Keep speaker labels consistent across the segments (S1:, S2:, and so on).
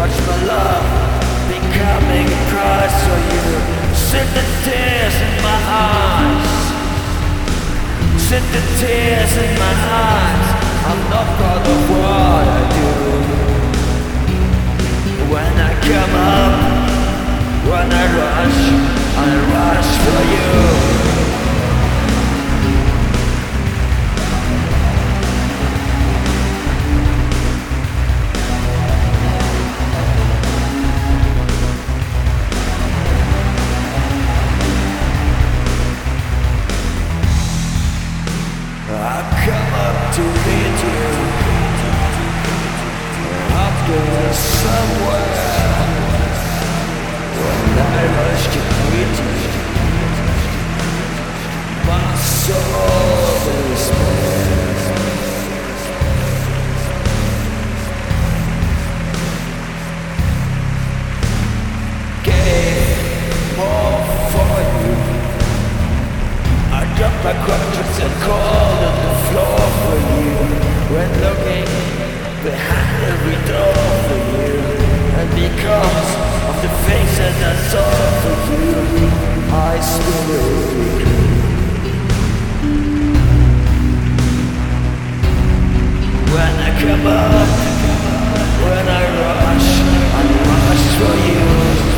S1: watch my love becoming a prize for you. Sit the tears in my eyes. Sit the tears in my eyes. I'm not proud of what I do. When I come up, when I rush for you. I come up to meet you. I'm going somewhere. When I rush to meet you, my soul is bare. Gave more for you. I dropped my crutches and called on the floor for you. When looking behind every door for you, and because of the faces I saw for you, I still regret. When I come up, when I rush for you.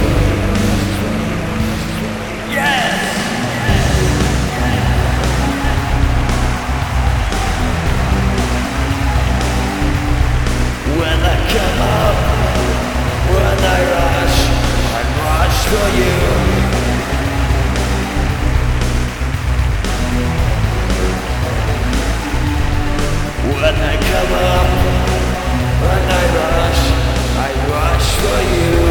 S1: Yes! When I come up, when I rush for you. When I come up, when I rush for you.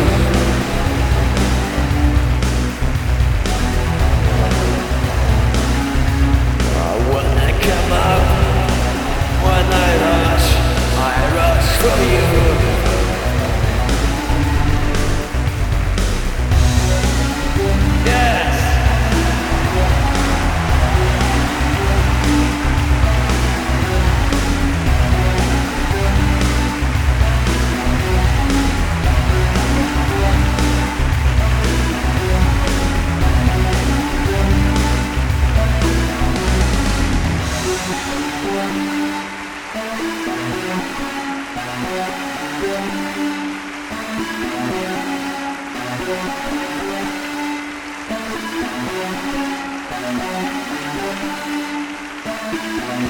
S1: When I come up, when I rush for you.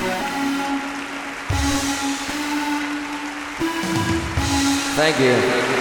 S1: Thank you.